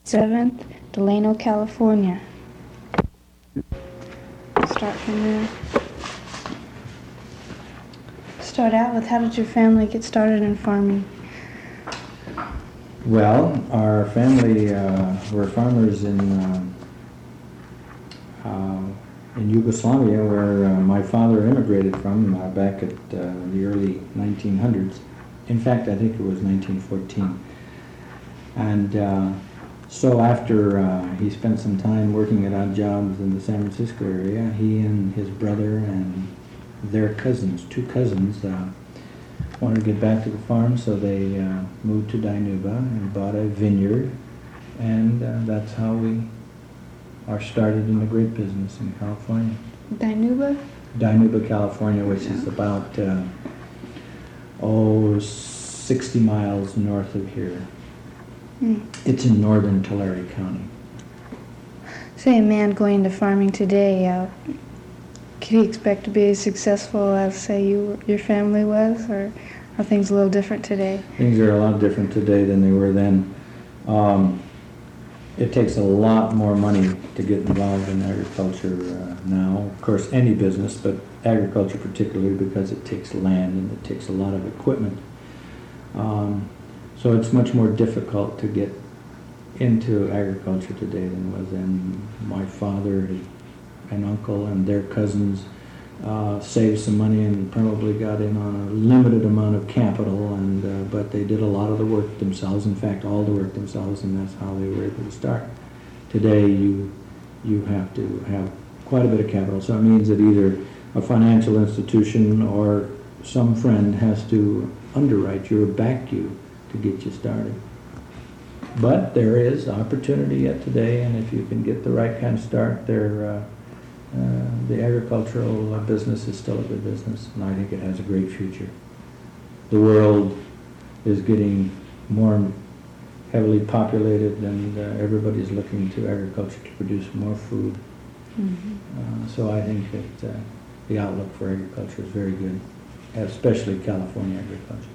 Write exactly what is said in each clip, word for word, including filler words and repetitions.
seventh, Delano, California. Start from there. Start out with, how did your family get started in farming? Well, our family uh, were farmers in uh, uh, in Yugoslavia, where uh, my father immigrated from uh, back at uh, the early nineteen hundreds. In fact, I think it was nineteen fourteen. And uh, so after uh, he spent some time working at odd jobs in the San Francisco area, he and his brother and their cousins, two cousins, uh, wanted to get back to the farm, so they uh, moved to Dinuba and bought a vineyard, and uh, that's how we are started in the grape business in California. Dinuba? Dinuba, California, which is about uh, oh sixty miles north of here. Hmm. It's in northern Tulare County. Say a man going into farming today, uh, could he expect to be as successful as, say, you, your family was, or are things a little different today? Things are a lot different today than they were then. Um, it takes a lot more money to get involved in agriculture uh, now. Of course, any business, but agriculture particularly, because it takes land and it takes a lot of equipment. Um, so it's much more difficult to get into agriculture today than it was then. My father and uncle and their cousins uh, saved some money and probably got in on a limited amount of capital, and uh, but they did a lot of the work themselves. In fact, all the work themselves, and that's how they were able to start. Today, you you have to have quite a bit of capital, so it means that either a financial institution or some friend has to underwrite you or back you to get you started. But there is opportunity yet today, and if you can get the right kind of start, there, uh, uh, the agricultural uh, business is still a good business, and I think it has a great future. The world is getting more heavily populated, and uh, everybody's looking to agriculture to produce more food. Mm-hmm. uh, so I think that uh, the outlook for agriculture is very good, especially California agriculture.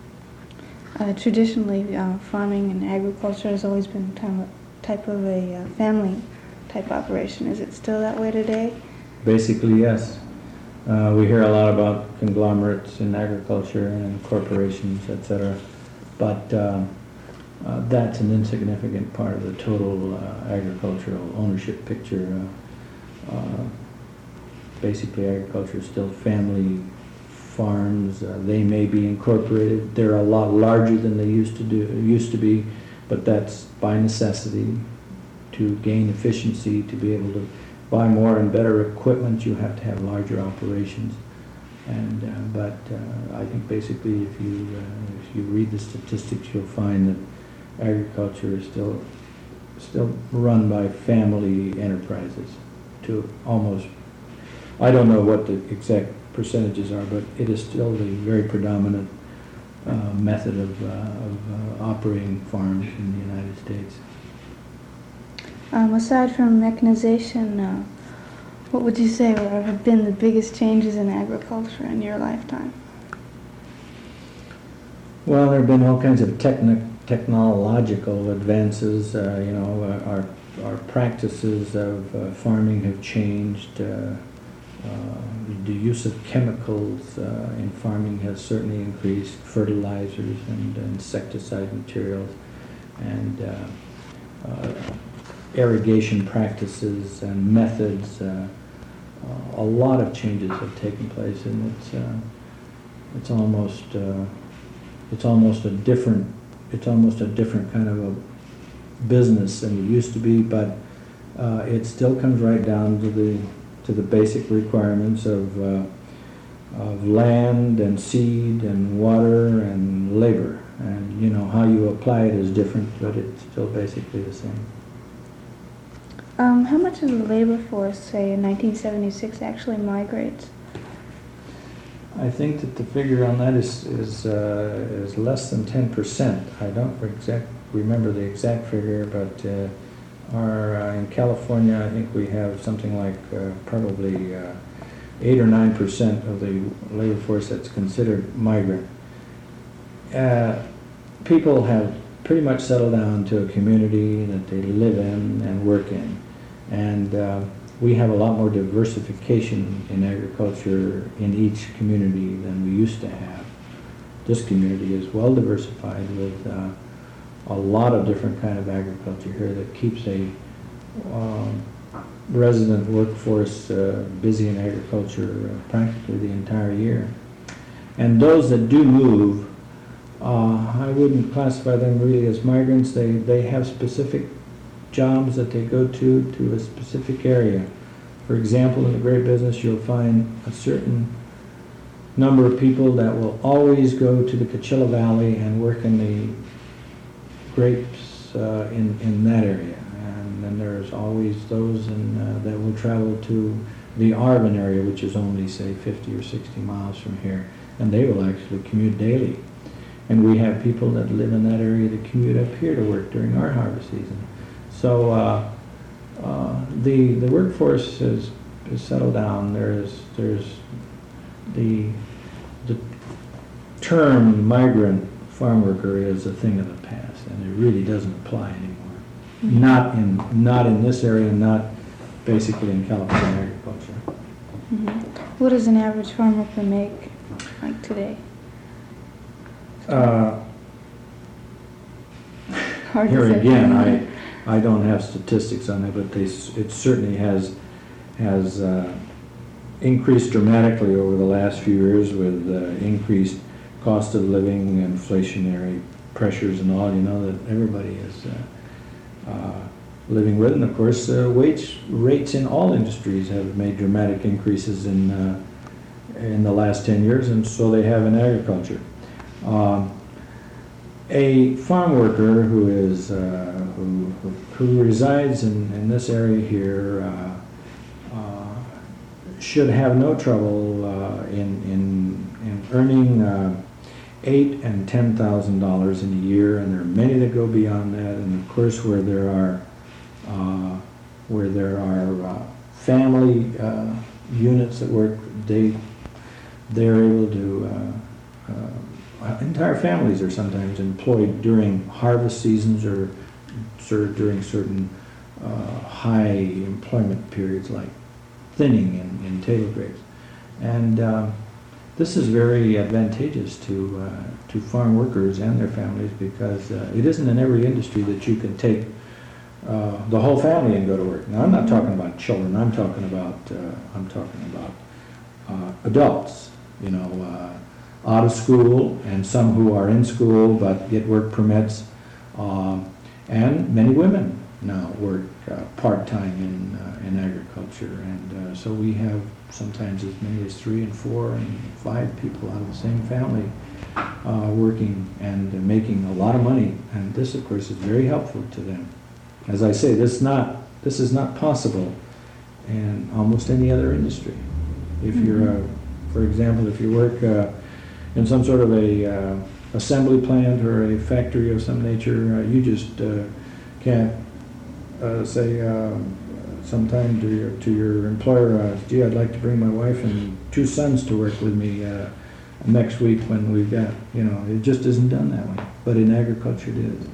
Uh, traditionally, uh, farming and agriculture has always been type, type of a uh, family type operation. Is it still that way today? Basically, yes. Uh, we hear a lot about conglomerates in agriculture and corporations, et cetera. But uh, uh, that's an insignificant part of the total uh, agricultural ownership picture. Uh, uh, basically, agriculture is still family farms. Uh, they may be incorporated. They're a lot larger than they used to do used to be, but that's by necessity. To gain efficiency, to be able to buy more and better equipment, you have to have larger operations. And uh, but uh, I think basically, if you uh, if you read the statistics, you'll find that agriculture is still still run by family enterprises. To almost, I don't know what the exact percentages are, but it is still the very predominant uh, method of, uh, of uh, operating farms in the United States. Um, aside from mechanization, uh, what would you say have been the biggest changes in agriculture in your lifetime? Well, there have been all kinds of techni- technological advances. Uh, you know, our our practices of uh, farming have changed. Uh, uh, the use of chemicals uh, in farming has certainly increased. Fertilizers and insecticide materials, and uh, uh, irrigation practices and methods. Uh, uh, a lot of changes have taken place, and it's uh, it's almost uh, it's almost a different it's almost a different kind of a business than it used to be. But uh, it still comes right down to the to the basic requirements of uh, of land and seed and water and labor, and you know how you apply it is different, but it's still basically the same. Um, how much of the labor force, say, in nineteen seventy-six actually migrates? I think that the figure on that is is uh, is less than ten percent. I don't exact remember the exact figure, but uh, our uh, in California, I think we have something like uh, probably uh, eight or nine percent of the labor force that's considered migrant. Uh, people have pretty much settle down to a community that they live in and work in. And uh, we have a lot more diversification in agriculture in each community than we used to have. This community is well diversified with uh, a lot of different kind of agriculture here that keeps a um, resident workforce uh, busy in agriculture uh, practically the entire year. And those that do move, uh, I wouldn't classify them really as migrants. They, they have specific jobs that they go to, to a specific area. For example, in the grape business, you'll find a certain number of people that will always go to the Coachella Valley and work in the grapes uh, in, in that area. And then there's always those in, uh, that will travel to the Arvin area, which is only, say, fifty or sixty miles from here. And they will actually commute daily. And we have people that live in that area that commute up here to work during our harvest season. So uh, uh, the the workforce is, is settled down. There's there's the the term migrant farm worker is a thing of the past, and it really doesn't apply anymore. Mm-hmm. Not in not in this area, not basically in California agriculture. Mm-hmm. What does an average farm worker make, like today? Uh, Hard here to say. again, I I don't have statistics on it, but they it certainly has has uh, increased dramatically over the last few years with uh, increased cost of living, inflationary pressures, and all. You know that everybody is uh, uh, living with, and of course, uh, wage rates in all industries have made dramatic increases in uh, in the last ten years, and so they have in agriculture. Um, a farm worker who is uh, who, who who resides in, in this area here uh, uh, should have no trouble uh, in in in earning uh, eight and ten thousand dollars in a year, and there are many that go beyond that. And of course, where there are uh, where there are uh, family uh, units that work, they they're able to. Uh, uh, Entire families are sometimes employed during harvest seasons or sort of during certain uh, high employment periods like thinning in, in table grapes. And uh, this is very advantageous to uh, to farm workers and their families because uh, it isn't in every industry that you can take uh, the whole family and go to work. Now I'm not talking about children, I'm talking about uh, I'm talking about uh, adults, you know, uh, out of school, and some who are in school but get work permits, um, and many women now work uh, part-time in uh, in agriculture, and uh, so we have sometimes as many as three and four and five people out of the same family uh, working and uh, making a lot of money, and this of course is very helpful to them. As I say, this not this is not possible in almost any other industry. If mm-hmm. you're, a, for example, if you work uh, in some sort of a uh, assembly plant or a factory of some nature, uh, you just uh, can't uh, say uh, sometime to your to your employer, uh, gee, I'd like to bring my wife and two sons to work with me uh, next week when we've got, you know, it just isn't done that way. But in agriculture it is.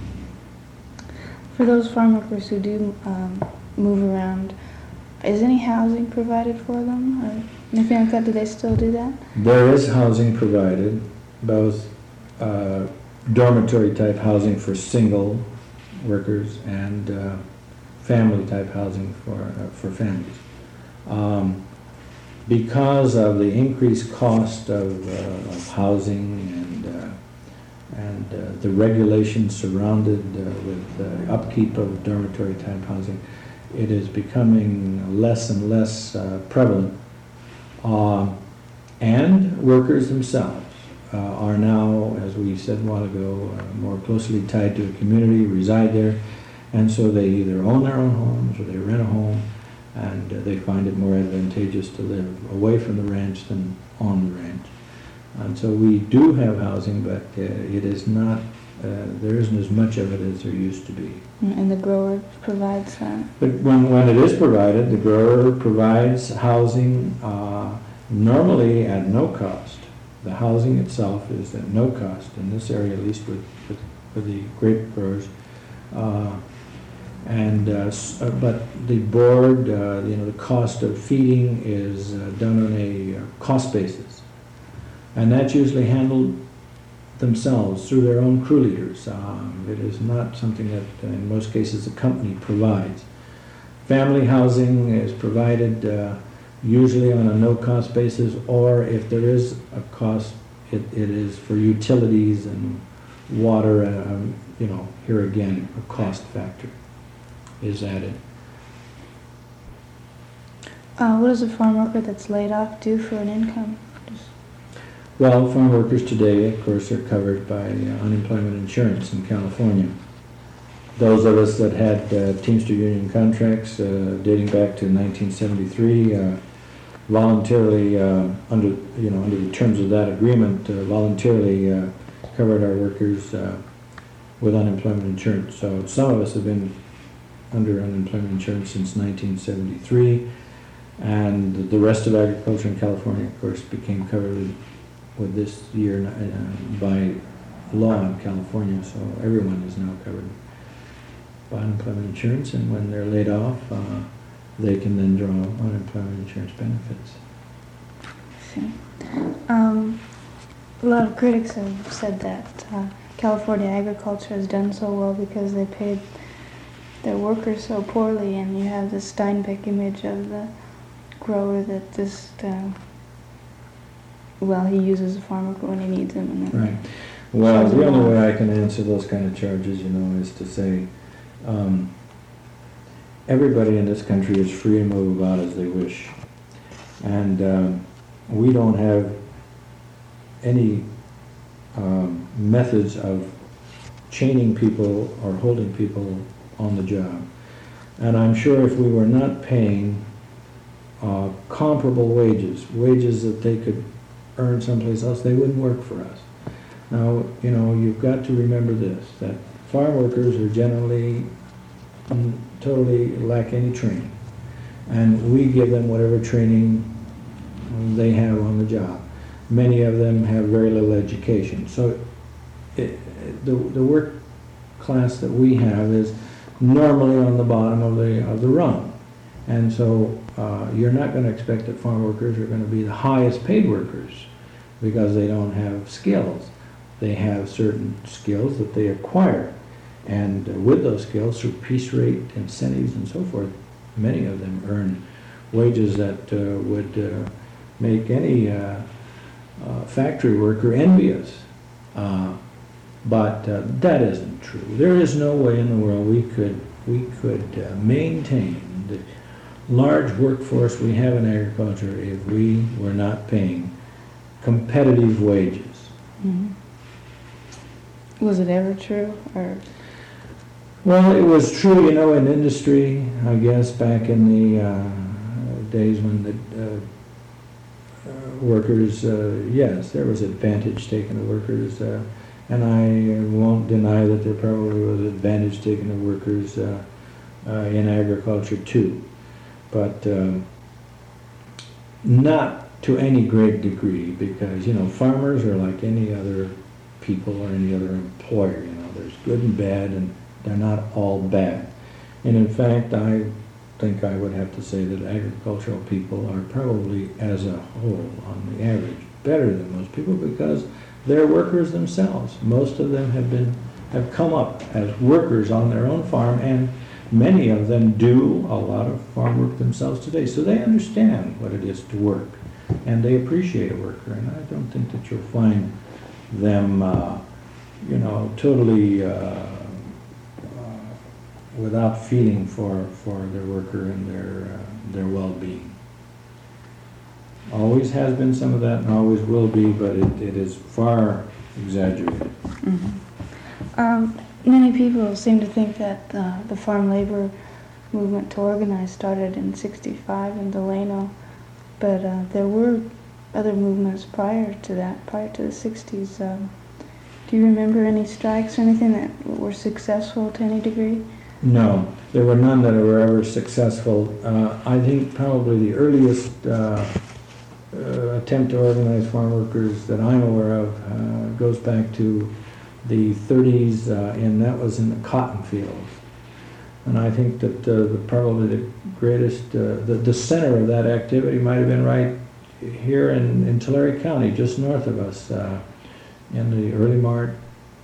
For those farm workers who do um, move around, is any housing provided for them? Or anything like that, do they still do that? There is housing provided, both uh, dormitory type housing for single workers and uh, family type housing for uh, for families. Um, because of the increased cost of, uh, of housing and uh, and uh, the regulations surrounded uh, with the upkeep of dormitory type housing, it is becoming less and less uh, prevalent. Uh, and workers themselves uh, are now, as we said a while ago, uh, more closely tied to a community, reside there, and so they either own their own homes or they rent a home, and uh, they find it more advantageous to live away from the ranch than on the ranch. And so we do have housing, but uh, it is not, uh, there isn't as much of it as there used to be. And the grower provides that? But when, when it is provided, the grower provides housing uh, normally at no cost. The housing itself is at no cost in this area, at least with, with for the grape growers. Uh, and uh, s- uh, but the board, uh, you know, the cost of feeding is uh, done on a uh, cost basis, and that's usually handled themselves through their own crew leaders. Um, it is not something that, uh, in most cases, the company provides. Family housing is provided uh, usually on a no-cost basis, or if there is a cost, it, it is for utilities and water. Uh, um, you know, here again, a cost factor is added. Uh, what does a farm worker that's laid off do for an income? Just- Well, farm workers today, of course, are covered by uh, unemployment insurance in California. Those of us that had uh, Teamster Union contracts uh, dating back to nineteen seventy-three uh, voluntarily, uh, under you know under the terms of that agreement, uh, voluntarily uh, covered our workers uh, with unemployment insurance. So some of us have been under unemployment insurance since nineteen seventy-three, and the rest of agriculture in California, of course, became covered with this year uh, by law in California. So everyone is now covered by unemployment insurance, and when they're laid off, uh, they can then draw unemployment insurance benefits. I see. Um, a lot of critics have said that uh, California agriculture has done so well because they paid their workers so poorly, and you have the Steinbeck image of the grower that just, uh, well, he uses a farm worker when he needs him. And then Right. Well, shoves the him only off. way I can answer those kind of charges, you know, is to say, um, everybody in this country is free to move about as they wish. And um, we don't have any um, methods of chaining people or holding people on the job. And I'm sure if we were not paying uh, comparable wages, wages that they could earn someplace else, they wouldn't work for us. Now, you know, you've got to remember this, that farm workers are generally um, totally lack any training. And we give them whatever training they have on the job. Many of them have very little education. So it, the, the work class that we have is normally on the bottom of the, of the rung. And so uh, you're not going to expect that farm workers are going to be the highest paid workers because they don't have skills. They have certain skills that they acquire. And uh, with those skills, through piece rate, incentives, and so forth, many of them earn wages that uh, would uh, make any uh, uh, factory worker envious. Uh, but uh, that isn't true. There is no way in the world we could we could uh, maintain the large workforce we have in agriculture if we were not paying competitive wages. Mm-hmm. Was it ever true, or? Well, it was true, you know, in industry, I guess, back in the uh, days when the uh, uh, workers, uh, yes, there was advantage taken of workers, uh, and I won't deny that there probably was advantage taken of workers uh, uh, in agriculture too, but um, not to any great degree, because, you know, farmers are like any other people or any other employer. You know, there's good and bad, and they're not all bad. And in fact, I think I would have to say that agricultural people are probably, as a whole, on the average, better than most people because they're workers themselves. Most of them have been have come up as workers on their own farm, and many of them do a lot of farm work themselves today. So they understand what it is to work, and they appreciate a worker. And I don't think that you'll find them, uh, you know, totally uh, uh, without feeling for, for their worker and their, uh, their well-being. Always has been some of that and always will be, but it, it is far exaggerated. Mm-hmm. um, many people seem to think that uh, the farm labor movement to organize started in sixty-five in Delano, but uh, there were other movements prior to that, prior to the sixties. Um, do you remember any strikes or anything that were successful to any degree? No, there were none that were ever successful. Uh, I think probably the earliest uh, uh, attempt to organize farm workers that I'm aware of uh, goes back to the thirties, uh, and that was in the cotton fields. And I think that uh, the, probably the greatest, uh, the, the center of that activity might have been right here in, in Tulare County, just north of us, uh, in the Early Mart,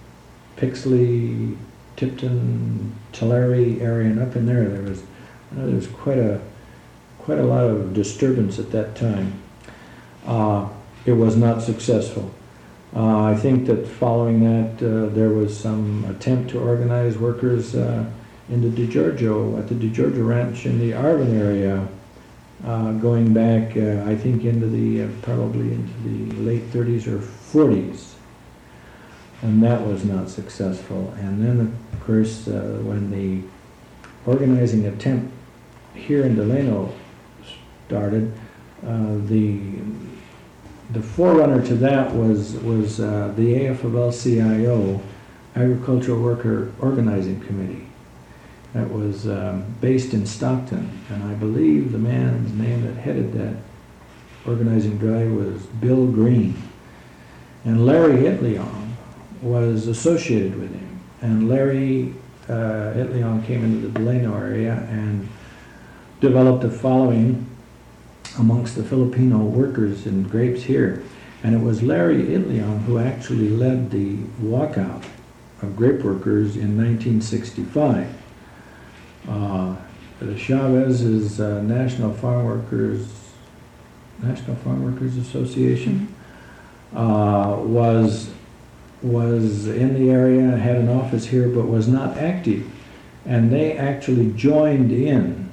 Pixley, Tipton, Tulare area, and up in there, there was, you know, there was quite a, quite a lot of disturbance at that time. Uh, it was not successful. Uh, I think that following that, uh, there was some attempt to organize workers uh, in the DeGiorgio, at the DeGiorgio Ranch in the Arvin area, uh, going back, uh, I think, into the, uh, probably into the late thirties or forties. And that was not successful. And then, of course, uh, when the organizing attempt here in Delano started, uh, the the forerunner to that was was uh, the A F L C I O, Agricultural Worker Organizing Committee. That was um, based in Stockton, and I believe the man's name that headed that organizing drive was Bill Green. And Larry Itliong was associated with him. And Larry uh, Itliong came into the Delano area and developed a following amongst the Filipino workers in grapes here. And it was Larry Itliong who actually led the walkout of grape workers in nineteen sixty-five. Uh, the Chavez's uh, National Farm Workers National Farm Workers Association uh, was was in the area, had an office here, but was not active, and they actually joined in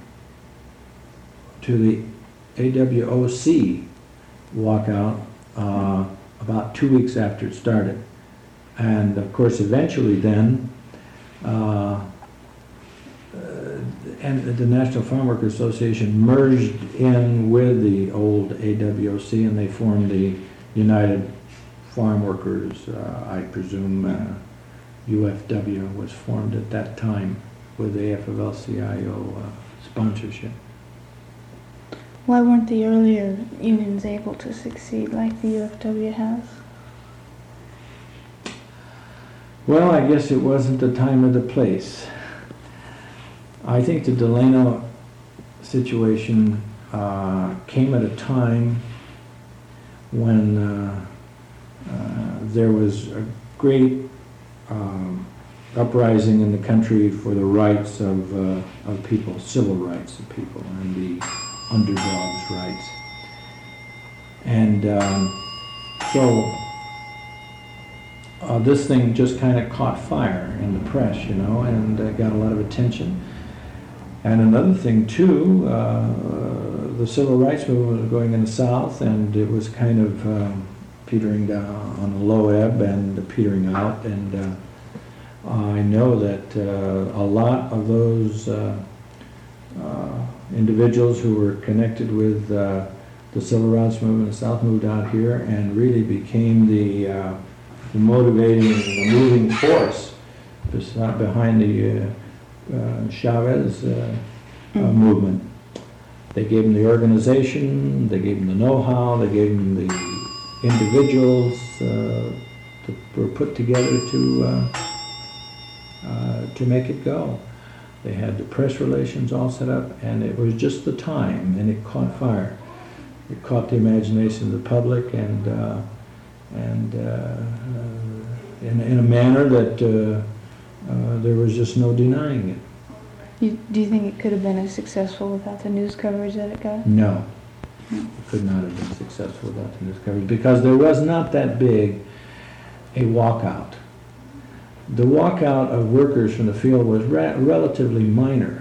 to the A W O C walkout uh, about two weeks after it started. And of course, eventually then, uh, uh, and the National Farm Workers Association merged in with the old A W O C, and they formed the United Farm Workers. Uh, I presume uh, U F W was formed at that time with the A F L C I O uh, sponsorship. Why weren't the earlier unions able to succeed like the U F W has? Well, I guess it wasn't the time or the place. I think the Delano situation uh, came at a time when uh, uh, there was a great um, uprising in the country for the rights of, uh, of people, civil rights of people, and the underdogs' rights. And um, so uh, this thing just kind of caught fire in the press, you know, and uh, got a lot of attention. And another thing too, uh, the civil rights movement was going in the South, and it was kind of um, petering down on a low ebb and petering out. And uh, I know that uh, a lot of those uh, uh, individuals who were connected with uh, the civil rights movement in the South moved out here and really became the, uh, the motivating, the moving force behind the uh, uh, Chavez uh, uh, movement. They gave them the organization, they gave them the know-how, they gave them the individuals uh, that were put together to uh, uh, to make it go. They had the press relations all set up, and it was just the time, and it caught fire. It caught the imagination of the public, and uh, and uh, uh, in, in a manner that uh, uh, there was just no denying it. You, do you think it could have been as successful without the news coverage that it got? No, it could not have been successful without the news coverage, because there was not that big a walkout. The walkout of workers from the field was ra relatively minor.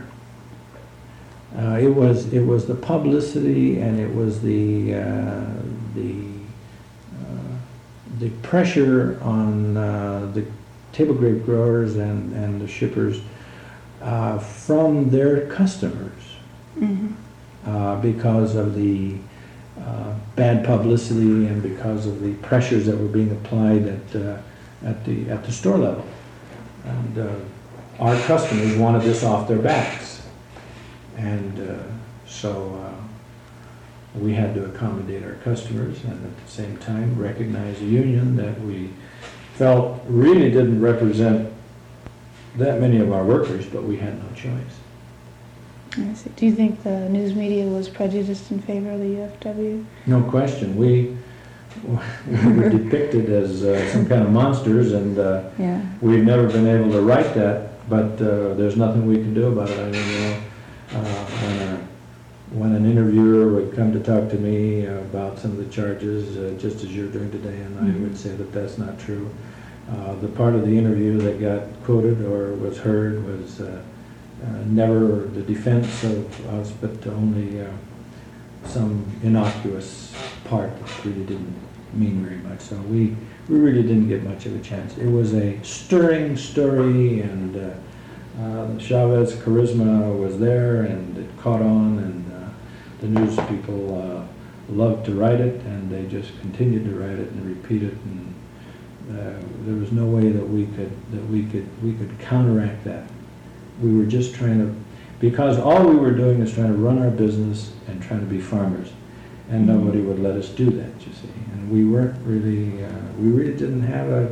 Uh, it was it was the publicity, and it was the uh, the uh, the pressure on uh, the table grape growers and and the shippers uh, from their customers, Mm-hmm. uh, because of the uh, bad publicity and because of the pressures that were being applied at uh, at the at the store level. And uh, our customers wanted this off their backs, and uh, so uh, we had to accommodate our customers, and at the same time recognize the union that we felt really didn't represent that many of our workers, but we had no choice. I see. Do you think the news media was prejudiced in favor of the U F W? No question. We, we were depicted as uh, some kind of monsters, and uh, Yeah. we've never been able to write that, but uh, there's nothing we can do about it. I mean, you know, uh, when, a, when an interviewer would come to talk to me about some of the charges, uh, just as you're doing today, and I would say that that's not true. Uh, the part of the interview that got quoted or was heard was uh, uh, never the defense of us, but only uh, some innocuous part that really didn't mean very much. So we, we really didn't get much of a chance. It was a stirring story, and uh, uh, Chavez charisma was there, and it caught on, and uh, the news people uh, loved to write it, and they just continued to write it and repeat it, and uh, there was no way that we could that we could we could counteract that. We were just trying to, because all we were doing is trying to run our business and trying to be farmers, and Mm-hmm. nobody would let us do that, you see. And we weren't really, uh, we really didn't have a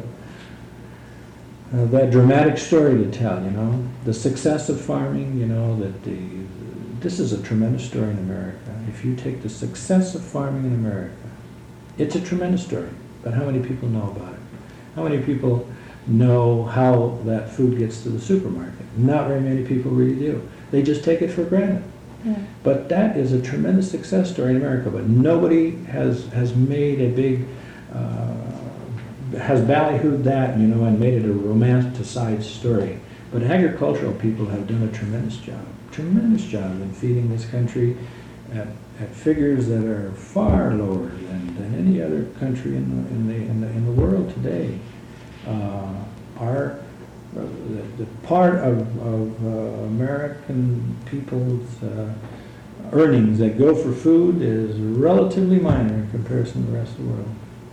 uh, that dramatic story to tell, you know. The success of farming, you know, that the, this is a tremendous story in America. If you take the success of farming in America, it's a tremendous story, but how many people know about it? How many people know how that food gets to the supermarket? Not very many people really do. They just take it for granted. Yeah. But that is a tremendous success story in America, but nobody has has made a big, uh, has ballyhooed that, you know, and made it a romanticized story. But agricultural people have done a tremendous job, tremendous job in feeding this country at, at figures that are far lower than, than any other country in the, in the, in the, in the world today. Uh, our, uh, the, the part of, of uh, American people's uh, earnings that go for food is relatively minor in comparison to the rest of the world.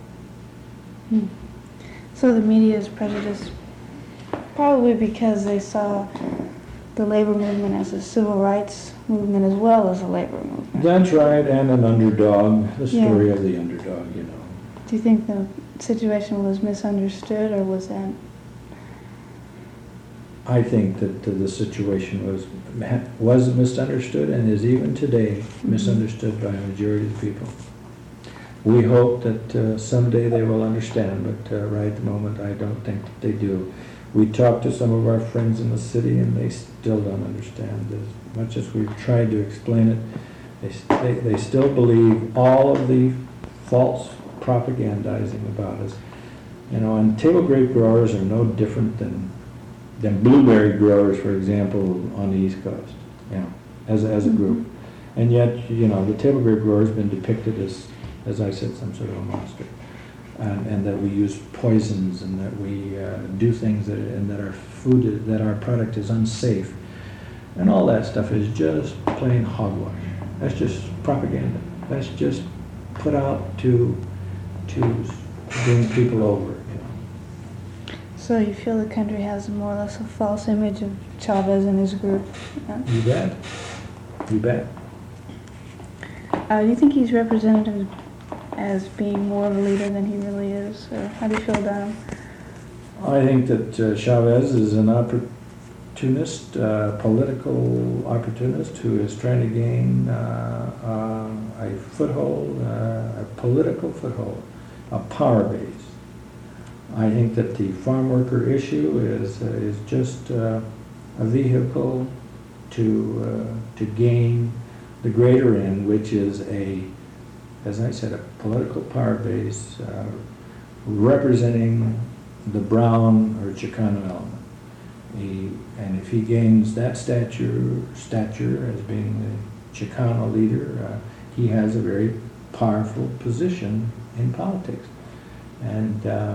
Hmm. So the media is prejudiced probably because they saw the labor movement as a civil rights movement as well as a labor movement. That's right, and an underdog, the story Yeah. of the underdog, you know. Do you think the situation was misunderstood, or was that? I think that uh, the situation was was misunderstood and is even today misunderstood by a majority of the people. We hope that uh, someday they will understand, but uh, right at the moment I don't think that they do. We talked to some of our friends in the city, and they still don't understand. As much as we've tried to explain it, they, they, they still believe all of the false propagandizing about us. You know, and table grape growers are no different than than blueberry growers, for example, on the East Coast, you know, as, as a group. And yet, you know, the table grape grower has been depicted as, as I said, some sort of a monster. And, and that we use poisons, and that we uh, do things that, and that our food, is, that our product is unsafe. And all that stuff is just plain hogwash. That's just propaganda. That's just put out to, to bring people over. So you feel the country has more or less a false image of Chavez and his group? Yeah. You bet. You bet. Uh, do you think he's represented as being more of a leader than he really is? Or how do you feel about him? I think that uh, Chavez is an opportunist, uh, political opportunist who is trying to gain uh, uh, a foothold, uh, a political foothold, a power base. I think that the farm worker issue is uh, is just uh, a vehicle to uh, to gain the greater end, which is a, as I said, a political power base uh, representing the Brown or Chicano element. He, and if he gains that stature stature as being the Chicano leader, uh, he has a very powerful position in politics, and. Uh,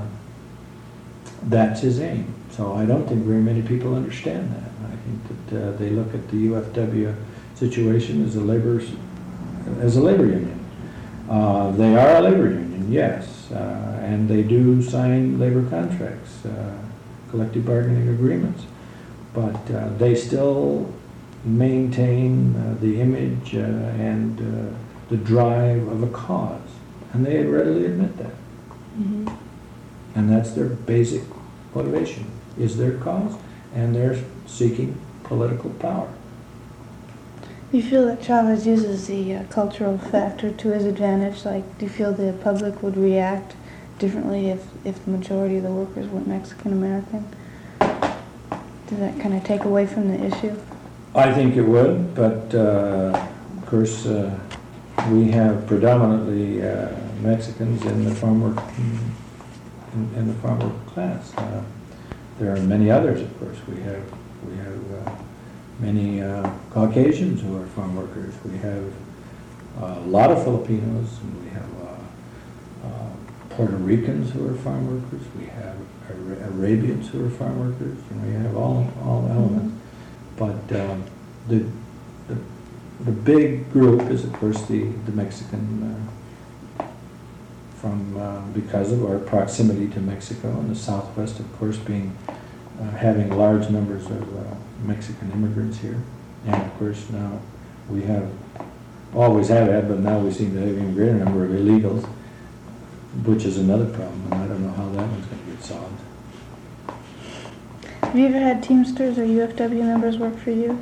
That's his aim. So I don't think very many people understand that. I think that uh, they look at the U F W situation as a labor as a labor union. Uh, they are a labor union, yes, uh, and they do sign labor contracts, uh, collective bargaining agreements, but uh, they still maintain uh, the image uh, and uh, the drive of a cause, and they readily admit that. Mm-hmm. And that's their basic motivation, is their cause, and they're seeking political power. Do you feel that Chavez uses the uh, cultural factor to his advantage? Like, do you feel the public would react differently if, if the majority of the workers were Mexican-American? Does that kind of take away from the issue? I think it would, but uh, of course uh, we have predominantly uh, Mexicans in the farm work in, in the farm work class. Uh, there are many others, of course. We have we have uh, many uh, Caucasians who are farm workers. We have uh, a lot of Filipinos, and we have uh, uh, Puerto Ricans who are farm workers. We have Ara- Arabians who are farm workers, and we have all all elements. Mm-hmm. But um, the, the the big group is, of course, the the Mexican, uh, from uh, because of our proximity to Mexico, and the Southwest, of course, being uh, having large numbers of uh, Mexican immigrants here, and of course now we have always have had, but now we seem to have an even greater number of illegals, which is another problem, and I don't know how that one's going to get solved. Have you ever had Teamsters or U F W members work for you?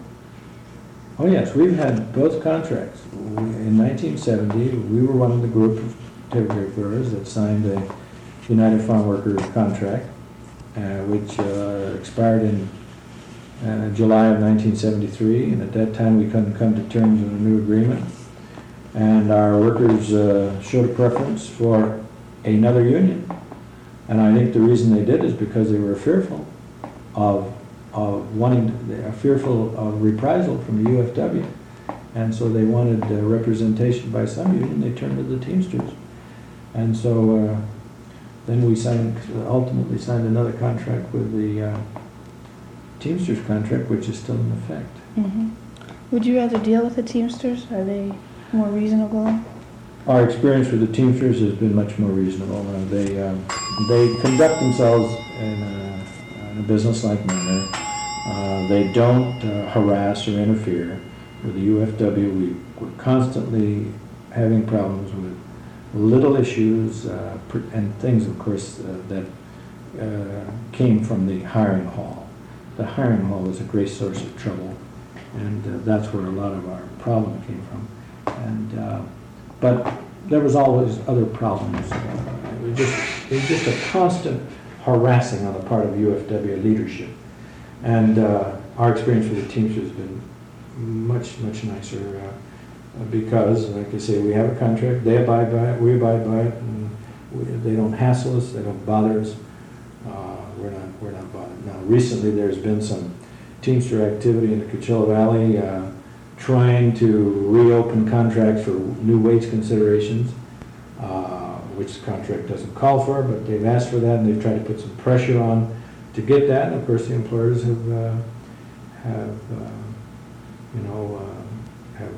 Oh yes, we've had both contracts. We, in nineteen seventy, we were one of the group of telegraphers that signed a United Farm Workers contract, uh, which uh, expired in uh, July of nineteen seventy-three, and at that time we couldn't come to terms on a new agreement. And our workers uh, showed a preference for another union. And I think the reason they did is because they were fearful of, of wanting, they are fearful of reprisal from the U F W. And so they wanted uh, representation by some union. They turned to the Teamsters. And so uh, then we signed, ultimately signed another contract with the uh, Teamsters contract, which is still in effect. Mm-hmm. Would you rather deal with the Teamsters? Are they more reasonable? Our experience with the Teamsters has been much more reasonable. Uh, they uh, they conduct themselves in a, in a business-like manner. Uh, they don't uh, harass or interfere with the U F W. We, we're constantly having problems with little issues uh, and things, of course, uh, that uh, came from the hiring hall. The hiring hall was a great source of trouble, and uh, that's where a lot of our problem came from. And uh, but there was always other problems. Uh, it was just it was just a constant harassing on the part of U F W leadership. And uh, our experience with the Teamsters has been much much nicer uh, because, like I say, we have a contract. They abide by it. We abide by it. And we, they don't hassle us. They don't bother us. Uh, we're not we're not bothered. Now, recently there's been some Teamster activity in the Coachella Valley. Uh, trying to reopen contracts for new wage considerations, uh, which the contract doesn't call for, but they've asked for that, and they've tried to put some pressure on to get that. And of course, the employers have, uh, have uh, you know, uh, have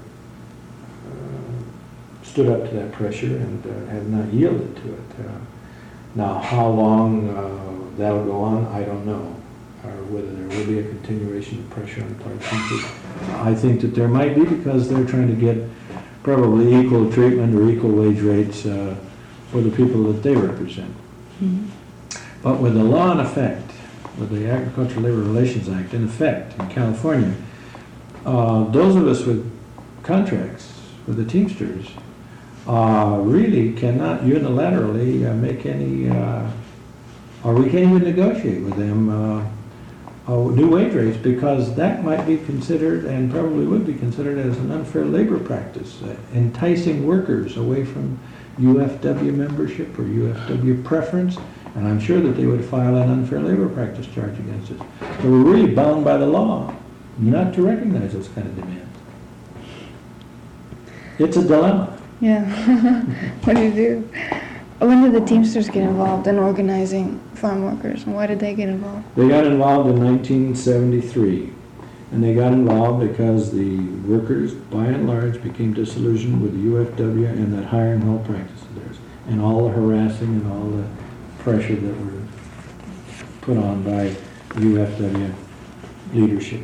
uh, stood up to that pressure and uh, have not yielded to it. Uh, now, how long uh, that'll go on, I don't know. Or whether there will be a continuation of pressure on the part of teachers. I think that there might be, because they're trying to get probably equal treatment or equal wage rates uh, for the people that they represent. Mm-hmm. But with the law in effect, with the Agricultural Labor Relations Act in effect in California, uh, those of us with contracts with the Teamsters uh, really cannot unilaterally uh, make any, uh, or we can't even negotiate with them uh, Uh, new wage rates, because that might be considered, and probably would be considered, as an unfair labor practice, uh, enticing workers away from U F W membership or U F W preference, and I'm sure that they would file an unfair labor practice charge against us. So we're really bound by the law not to recognize those kind of demands. It's a dilemma. Yeah. What do you do? When did the Teamsters get involved in organizing farm workers, and why did they get involved? They got involved in nineteen seventy-three, and they got involved because the workers, by and large, became disillusioned with the U F W and that hiring hall practice of theirs, and all the harassing and all the pressure that were put on by U F W leadership.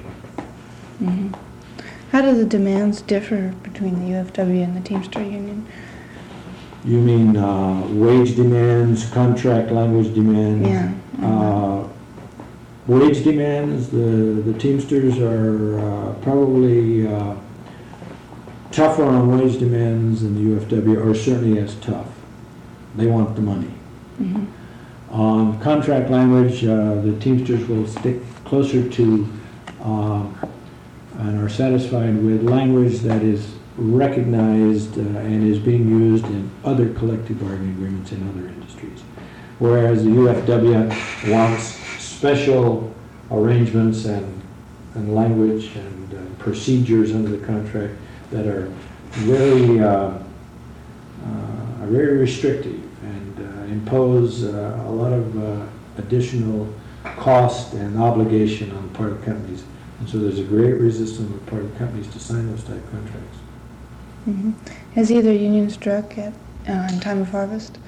Mm-hmm. How do the demands differ between the U F W and the Teamster Union? You mean uh, wage demands, contract language demands? Yeah. Uh, Wage demands, the, the Teamsters are uh, probably uh, tougher on wage demands than the U F W, or certainly as tough. They want the money. Mhm. On contract language, uh, the Teamsters will stick closer to uh, and are satisfied with language that is recognized uh, and is being used in other collective bargaining agreements in other industries. Whereas the U F W wants special arrangements and, and language and uh, procedures under the contract that are very, uh, uh, are very restrictive and uh, impose uh, a lot of uh, additional cost and obligation on the part of companies. And so there's a great resistance on the part of companies to sign those type contracts. Mhm. Has either union struck at, uh, in time of harvest?